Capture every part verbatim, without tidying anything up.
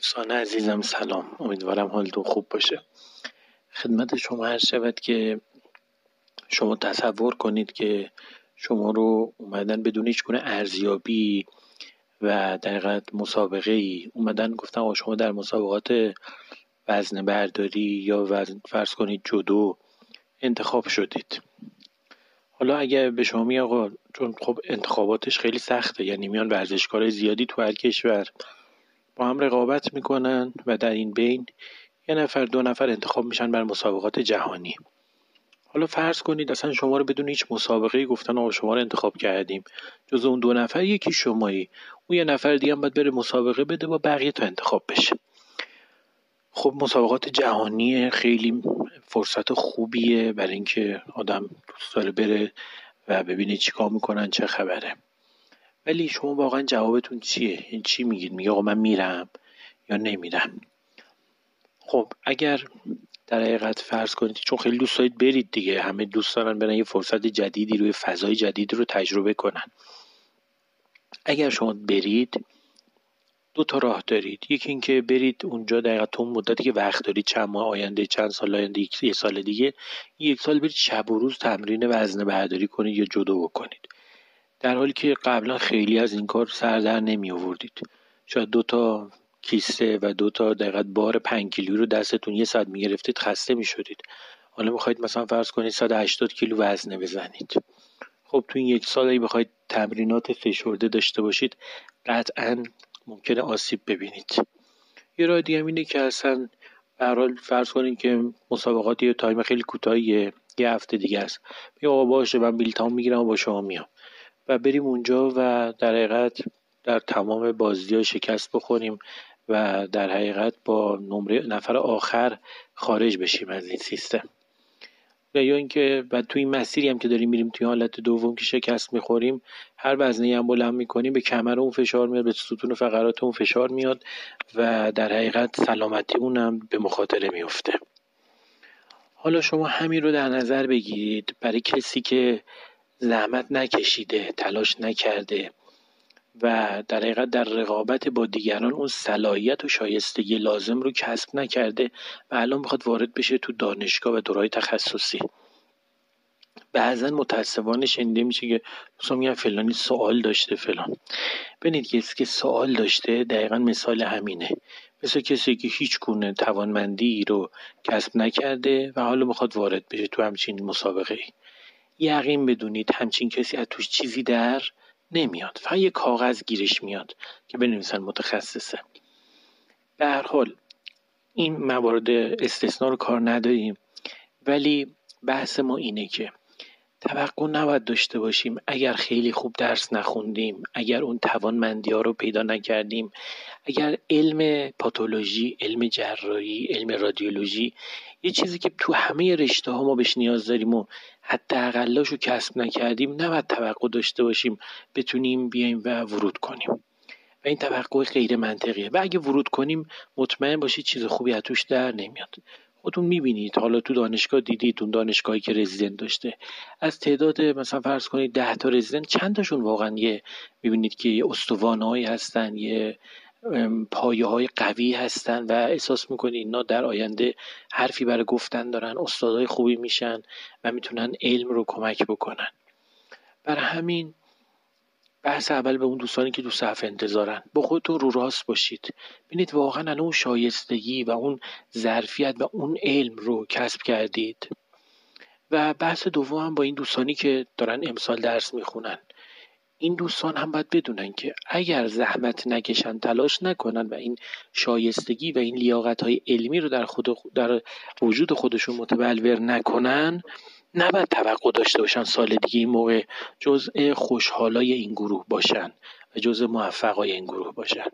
دوستان عزیزم سلام، امیدوارم حالتون خوب باشه. خدمت شما عرض شود که شما تصور کنید که شما رو اومدن بدون هیچ گونه ارزیابی و در حقیقت مسابقه ای اومدن گفتن آقا شما در مسابقات وزن برداری یا وزن فرض کنید جودو انتخاب شدید. حالا اگر به شما میگن آقا چون خب انتخاباتش خیلی سخته، یعنی میان ورزشکارای زیادی تو هر کشور با هم رقابت میکنن و در این بین یه نفر دو نفر انتخاب میشن بر مسابقات جهانی. حالا فرض کنید اصلا شما رو بدون هیچ مسابقه‌ای گفتن آقا شما رو انتخاب کردیم، جز اون دو نفر یکی شمایی، اون یه نفر دیگه هم باید بره مسابقه بده با بقیه تا انتخاب بشه. خب مسابقات جهانی خیلی فرصت خوبیه برای اینکه آدم دوست داره بره و ببینه چیکار میکنن چه خبره. ولی شما واقعا جوابتون چیه؟ این چی میگید؟ میگه آقا من میرم یا نمیرم؟ خب اگر در حقیقت فرض کنید چون خیلی دوست دارید برید دیگه، همه دوست دارن برن یه فرصت جدیدی روی فضای جدیدی رو تجربه کنن. اگر شما برید دو تا راه دارید. یکی این که برید اونجا در حقیقت اون مدتی که وقت دارید، چند ماه آینده، چند سال آینده، یک سال دیگه، یک سال برید شب و روز تمرین وزنه برداری کنید یا جودو بکنید، در حالی که قبلا خیلی از این کار سر در نمی آوردید. شاید دو تا کیسه و دو تا دقیقاً بار پنج کیلویی رو دستتون یه ساعت میگرفتید خسته میشدید. حالا میخواید مثلا فرض کنید صد و هشتاد کیلو وزنه بزنید. خب تو این یک سال اگه بخواید تمرینات فشرده داشته باشید قطعاً ممکنه آسیب ببینید. یه راه دیگه اینه که اصلا به هر حال فرض کنید که مسابقات یه تایم خیلی کوتاهیه، یه هفته دیگه است، میگم آقا باشه من بلیطام میگیرم و با شما میام و بریم اونجا و در حقیقت در تمام بازی‌ها شکست بخوریم و در حقیقت با نمره نفر آخر خارج بشیم از این سیستم. و یا اینکه بعد توی این مسیری هم که داریم میریم توی حالت دوم که شکست میخوریم، هر وزنه‌ای هم بلند میکنیم به کمر اون فشار میاد، به ستون فقرات اون فشار میاد و در حقیقت سلامتی اونم به مخاطره میفته. حالا شما همین رو در نظر بگیرید برای کسی که زحمت نکشیده، تلاش نکرده و در حقیقت در رقابت با دیگران اون صلاحیت و شایستگی لازم رو کسب نکرده و الان میخواد وارد بشه تو دانشگاه و دوره‌های تخصصی. بعضا متاسفانه شنیده میشه که مثلا میگن فلانی سوال داشته فلان. ببینید کسی که سوال داشته دقیقا مثال همینه، مثل کسی که هیچ گونه توانمندی رو کسب نکرده و حالا میخواد وارد بشه تو همچین مسابقه ای. یقین بدونید همچین کسی از توش چیزی در نمیاد، فقط یه کاغذ گیرش میاد که بنویسن متخصصه. به هر حال این موارد استثناء رو کار نداریم، ولی بحث ما اینه که توقع نباید داشته باشیم اگر خیلی خوب درس نخوندیم، اگر اون توانمندی ها رو پیدا نکردیم، اگر علم پاتولوژی، علم جراحی، علم رادیولوژی، یه چیزی که تو همه رشته ها ما بهش نیاز داریم و حتی اقلاشو کسب نکردیم، نباید توقع داشته باشیم بتونیم بیایم و ورود کنیم و این توقع غیر منطقیه و اگه ورود کنیم مطمئن باشید چیز خوبی از توش در نمیاد. خودتون میبینید، حالا تو دانشگاه دیدید، اون دانشگاهی که رزیدنت داشته از تعداد مثلا فرض کنید ده تا رزیدنت چند تاشون واقعا یه میبینید که یه استوانه‌ای هستن، یه پایه های قوی هستن و احساس میکنید اینا در آینده حرفی برای گفتن دارن، استادای خوبی میشن و میتونن علم رو کمک بکنن. برای همین بحث اول به اون دوستانی که تو صف انتظارن، با خودتون رو راست باشید، ببینید واقعا الان اون شایستگی و اون ظرفیت و اون علم رو کسب کردید. و بحث دوم هم با این دوستانی که دارن امسال درس میخونن، این دوستان هم باید بدونن که اگر زحمت نکشن، تلاش نکنن و این شایستگی و این لیاقت‌های علمی رو در خود در وجود خودشون متبلور نکنن، نباید توقع داشته باشن سال دیگه این موقع جزء خوشحالای این گروه باشن و جزء موفقای این گروه باشن.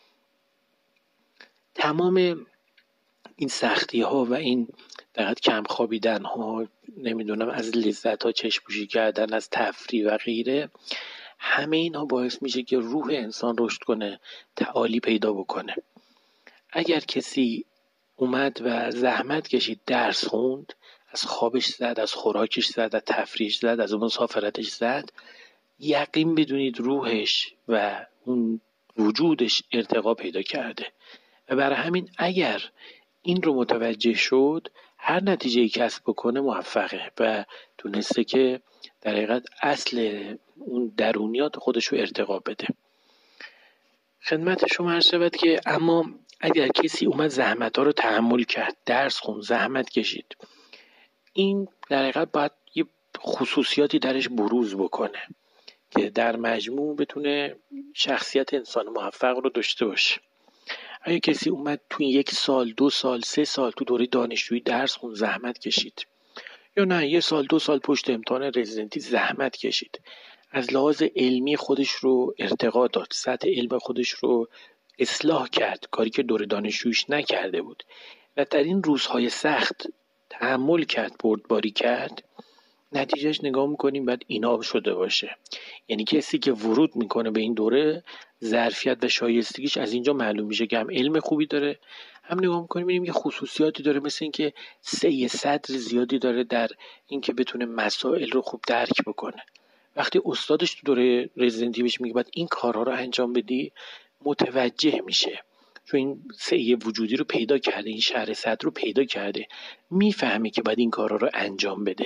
تمام این سختی ها و این دقیقاً کم خوابیدن ها، نمیدونم از لذت ها چشم‌پوشی کردن، از تفریح و غیره، همه اینا باعث میشه که روح انسان رشد کنه، تعالی پیدا بکنه. اگر کسی اومد و زحمت کشید، درس خوند، از خوابش زد، از خوراکش زد، از تفریحش زد، از مسافرتش زد، یقین بدونید روحش و اون وجودش ارتقا پیدا کرده و برای همین اگر این رو متوجه شد، هر نتیجه‌ای کسب بکنه موفقه و تونسته که در حقیقت اصل اون درونیات خودش رو ارتقا بده. خدمت شما عرض شود که اما اگر کسی اومد زحمت ها رو تحمل کرد، درس خون، زحمت کشید، این در حقیقت باید یه خصوصیاتی درش بروز بکنه که در مجموع بتونه شخصیت انسان موفق رو داشته باشه. اگه کسی اومد تو یک سال، دو سال، سه سال تو دوره دانشجویی درس خون، زحمت کشید، یا نه یه سال دو سال پشت امتحان رزیدنتی زحمت کشید، از لحاظ علمی خودش رو ارتقا داد، سطح علم خودش رو اصلاح کرد، کاری که دوره دانشجوییش نکرده بود و در این روزهای سخت تحمل کرد، بردباری کرد، نتیجهش نگاه میکنیم بعد اینا شده باشه. یعنی کسی که ورود میکنه به این دوره، ظرفیت و شایستگیش از اینجا معلوم میشه که هم علم خوبی داره، هم نگاه میکنیم میبینیم یه خصوصیاتی داره، مثل اینکه سعی صدر زیادی داره در اینکه بتونه مسائل رو خوب درک بکنه. وقتی استادش تو دوره رزیدنتی بهش میگه بعد این کارها رو انجام بدی، متوجه میشه، چون این سعی وجودی رو پیدا کرده، این شرح صدر رو پیدا کرده، میفهمه که بعد این کارها رو انجام بده.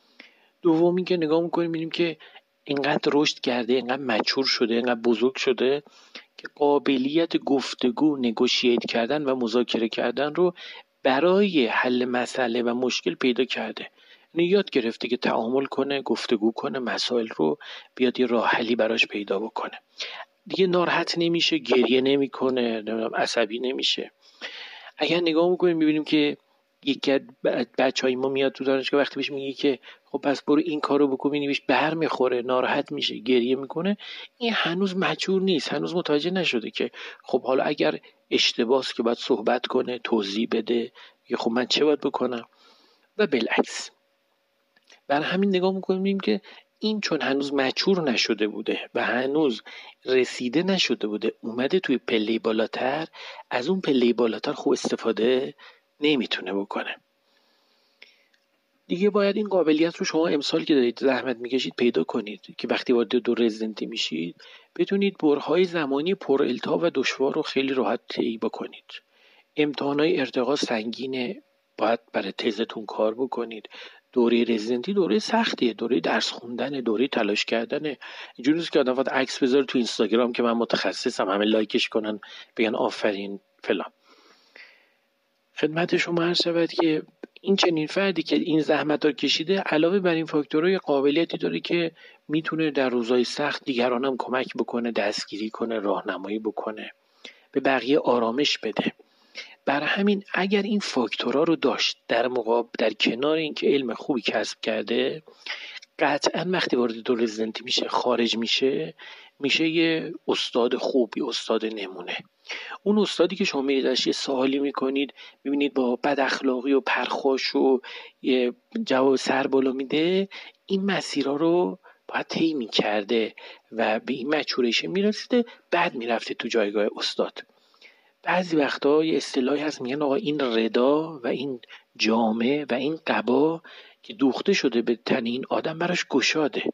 دومی که نگاه میکنیم میبینیم که اینقدر رشد کرده، اینقدر مچور شده، اینقدر بزرگ شده که قابلیت گفتگو، نگوشییت کردن و مذاکره کردن رو برای حل مسئله و مشکل پیدا کرده. یعنی یاد گرفته که تعامل کنه، گفتگو کنه، مسائل رو بیاد یه راه حلی براش پیدا بکنه. دیگه ناراحت نمیشه، گریه نمیکنه، عصبی نمیشه. اگر نگاه میکنیم میبینیم که یکی از بچهای ما میاد تو دانشگاه، وقتی بهش میگه که خب پس برو این کارو بکن، میبینی بهش بر میخوره، ناراحت میشه، گریه میکنه، این هنوز مچور نیست، هنوز متوجه نشده که خب حالا اگر اشتباهه که باید صحبت کنه، توضیح بده، یا خب من چه باید بکنم و بالعکس. برای همین نگاه میکنیم میبینیم که این چون هنوز مچور نشده بوده و هنوز رسیده نشده بوده، اومده توی پله بالاتر، از اون پله بالاتر خوب استفاده نمیتونه بکنه. دیگه باید این قابلیت رو شما امسال که دارید زحمت میکشید پیدا کنید که وقتی وارد دو رزیدنتی میشید بتونید برهای زمانی پر التهاب و دشوار رو خیلی راحت طی بکنید. امتحانات ارتقا سنگینه، باید برای تزتون کار بکنید. دوره رزیدنتی دوره سختیه، دوره درس خوندن، دوره تلاش کردنه. اینجوری نیست که آدم فقط عکس بذاره تو اینستاگرام که من متخصصم، همه لایکش کنن بگن آفرین فلان. خدمت شما عرض شود که این چنین فردی که این زحمت رو کشیده، علاوه بر این فاکتورهای قابلیتی داره که میتونه در روزهای سخت دیگران هم کمک بکنه، دستگیری کنه، راهنمایی بکنه، به بقیه آرامش بده. برای همین اگر این فاکتورها رو داشت، در مقابل در کنار اینکه علم خوبی کسب کرده، قطعا وقتی وارد دو رزیدنتی میشه، خارج میشه، میشه یه استاد خوب، یه استاد نمونه. اون استادی که شما میرید ازش یه سوالی میکنید، میبینید با بد اخلاقی و پرخوش و یه جواب سر بالا میده، این مسیرها رو باید طی میکرده و به این مچورش میرسیده، بعد میرفته تو جایگاه استاد. بعضی وقتا یه اصطلاحی هست میگن آقا این ردا و این جامه و این قبا که دوخته شده به تن این آدم براش گشاده.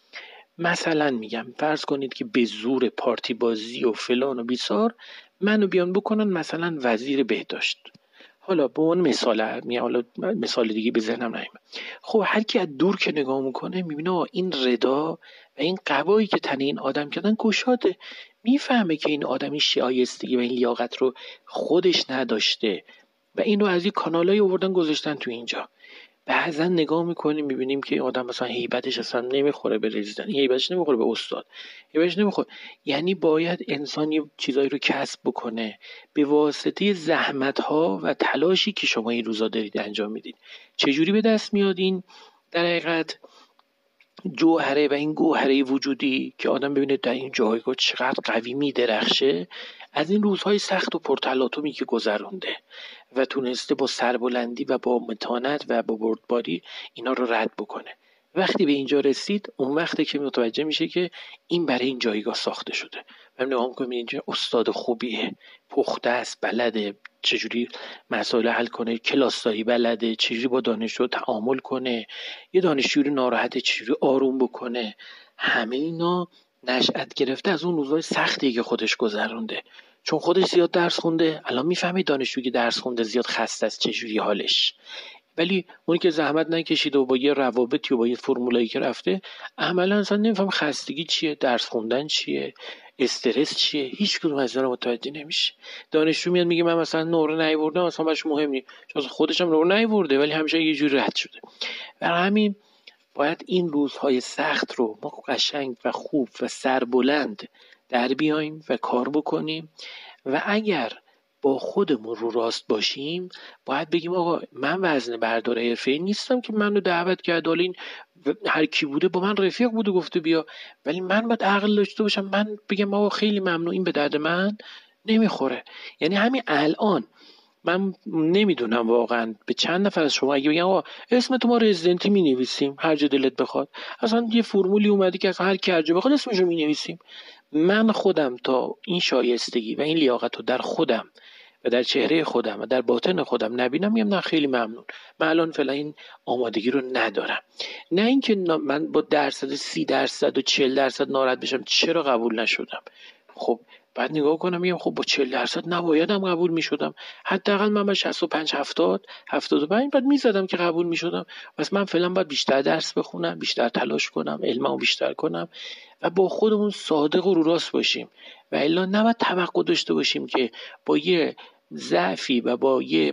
مثلا میگم فرض کنید که به زور پارتی بازی و فلان و بیسار منو بیان بکنن مثلا وزیر بهداشت. حالا به اون مثال می حالا مثال دیگه به ذهنم نمیاد. خب هر کی از دور که نگاه میکنه میبینه این ردا و این قبایی که تن این آدم کردن گشاده، میفهمه که این آدمی شایستگی و این لیاقت رو خودش نداشته و این رو از این کانالای آوردن گذاشتن تو اینجا. بعضا نگاه میکنیم میبینیم که این آدم مثلا هیبتش اصلا نمیخوره به رزیدنت، هیبتش نمیخوره به استاد، هیبتش نمیخوره. یعنی باید انسان یه چیزایی رو کسب بکنه به واسطه زحمت ها و تلاشی که شما این روزا دارید انجام میدید. چجوری به دست میاد این در حقیقت جوهره و این گوهره وجودی که آدم ببینه در این جایگاه چقدر قوی میدرخشه؟ از این روزهای سخت و پرتلاطمی که گذرونده و تونسته با سربلندی و با متانت و با بردباری اینا رو رد بکنه. وقتی به اینجا رسید، اون وقته که متوجه میشه که این برای این جایگاه ساخته شده. من نگاه می‌کنم اینجا استاد خوبیه، پخته است، بلده چجوری مسائل حل کنه، کلاسایی بلده، چجوری با دانشجو تعامل کنه، یه دانشجوی ناراحت چجوری آروم بکنه. همه اینا نشأت گرفته از اون روزهای سختی که خودش گذرونده. چون خودش زیاد درس خونده. الان میفهمی دانشجویی که درس خونده زیاد خسته است چجوری حالش. ولی اونی که زحمت نکشیده و با یه روابطی و با یه فرمولایی که رفته، عملا اصلا نمیفهم خستگی چیه، درس خوندن چیه، استرس چیه، هیچ کدوم از اینا متوجه نمیشه. دانشجو میاد میگه من مثلا نمره نیاوردم، اصلا براش مهم نیست، چون خودش هم نمره نیاورده ولی همیشه یه جوری رد شده. برای همین باید این روزهای سخت رو ما قشنگ و خوب و سربلند در بیایم و کار بکنیم و اگر با خودمون رو راست باشیم باید بگیم آقا من وزنه بردار حرفه‌ای نیستم که منو دعوت کرد، حالا این هر کی بوده با من رفیق بوده گفته بیا، ولی من باید عقل داشته باشم من بگم آقا خیلی ممنون این به درد من نمیخوره. یعنی همین الان من نمیدونم واقعا به چند نفر از شما اگه بگم آقا اسم تو ما رزیدنتی می نویسیم هر جا دلت بخواد، اصلا یه فرمولی اومده که اصلا هر کی هر جا بخواد اسمشو می نویسیم. من خودم تا این شایستگی و این لیاقت رو در خودم و در چهره خودم و در باطن خودم نبینم میگم نه خیلی ممنون، من الان فعلا این آمادگی رو ندارم. نه اینکه من با درصد سی درصد و چهل درصد ناراحت بشم چرا قبول نشدم. خب بعد نگاه کنم میگم خب با چهل درصد نبایدم قبول میشدم، حداقل من با شصت و پنج هفتاد هفتاد و پنج بعد میزدم که قبول میشدم. پس من فعلا باید بیشتر درس بخونم، بیشتر تلاش کنم، علممو بیشتر کنم و با خودمون صادق و رو راست باشیم و الا نباید توقع داشته باشیم که با یه ضعفی و با یه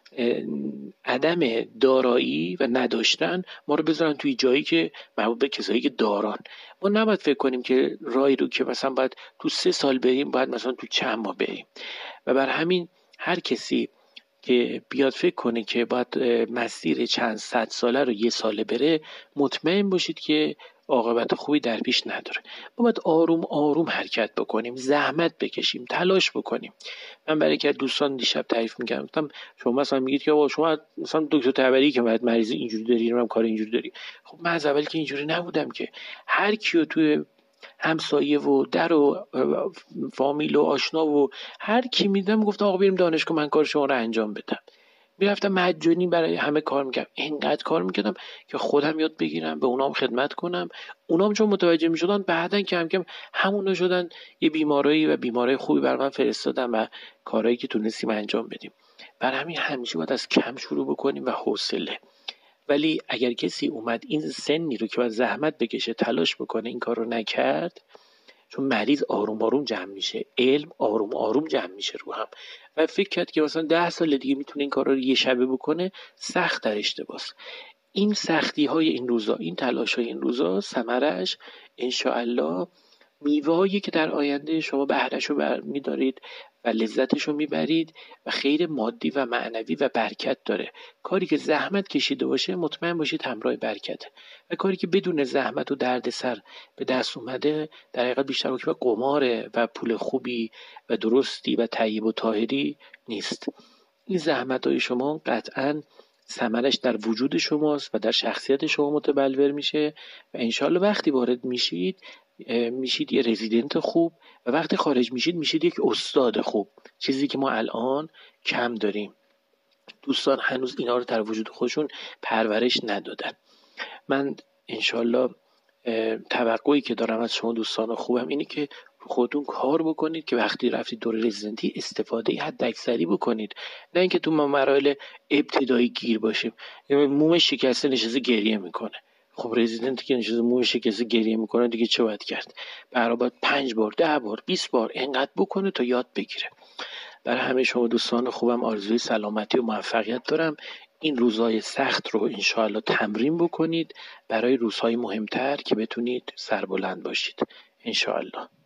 عدم دارایی و نداشتن ما رو بذارن توی جایی که مربوط به کسایی که داران. ما نباید فکر کنیم که راهی رو که مثلا باید تو سه سال بریم باید مثلا تو چند ماه بریم و بر همین هر کسی که بیاد فکر کنه که باید مسیر چند صد ساله رو یه ساله بره مطمئن باشید که عاقبت خوبی در پیش نداره. ما باید آروم آروم حرکت بکنیم، زحمت بکشیم، تلاش بکنیم. من برای که دوستان دیشب تعریف می‌کردم گفتم شما مثلا میگید که آقا شما مثلا دکتر تبری که باید مریض اینجوری داری منم کار اینجوری داری. خب من از اول که اینجوری نبودم که هر کیو توی همسایه و در و فامیل و آشنا و هر کی میدم گفتم آقا بریم دانشگاه من کار شما رو انجام بدم. میرفتم مجانی برای همه کار میکردم، اینقدر کار میکردم که خودم یاد بگیرم به اونام خدمت کنم. اونام چون متوجه میشدن بعدن کم کم همونا شدن یه بیماری و بیماری خوبی بر من فرستادن و کارهایی که تونستیم انجام بدیم. برای همین همیشه باید از کم شروع بکنیم و حوصله. ولی اگر کسی اومد این سنی رو که باید زحمت بکشه تلاش بکنه این کار رو نکرد، چون مریض آروم آروم جمع میشه، علم آروم آروم جمع میشه رو هم و فکر کرد که مثلا ده سال دیگه میتونه این کار رو یه شبه بکنه، سخت در اشتباس. این سختی های این روزا، این تلاش های این روزا ثمرش انشاءالله میوه‌ای که در آینده شما بهره‌شو برمی‌دارید و لذتشو میبرید و خیر مادی و معنوی و برکت داره. کاری که زحمت کشیده باشه مطمئن باشید همراه برکته و کاری که بدون زحمت و دردسر به دست اومده در حقیقت بیشتر به قماره و پول خوبی و درستی و طیب و طاهری نیست. این زحمت‌های شما قطعاً ثمرش در وجود شماست و در شخصیت شما متبلور میشه و انشالله وقتی وارد میشید میشید یه رزیدنت خوب و وقتی خارج میشید میشید یک استاد خوب، چیزی که ما الان کم داریم. دوستان هنوز اینا رو در وجود خودشون پرورش ندادن. من انشالله توقعی که دارم از شما دوستان خوبم اینه که خودتون کار بکنید که وقتی رفتید دوره رزیدنتی استفاده حداکثری بکنید، نه اینکه تو مراحل ابتدایی گیر باشیم. موم شکسته نشسته گریه میکنه، خب رزیدنتی که نشسته موم شکسته گریه میکنه دیگه چه باید کرد؟ برای باید پنج بار ده بار بیست بار انقدر بکنه تا یاد بگیره. برای همه شما دوستان خوبم آرزوی سلامتی و موفقیت دارم. این روزهای سخت رو انشاءالله تمرین بکنید برای روزهای مهمتر که بتونید سربلند باشید انشاءالله.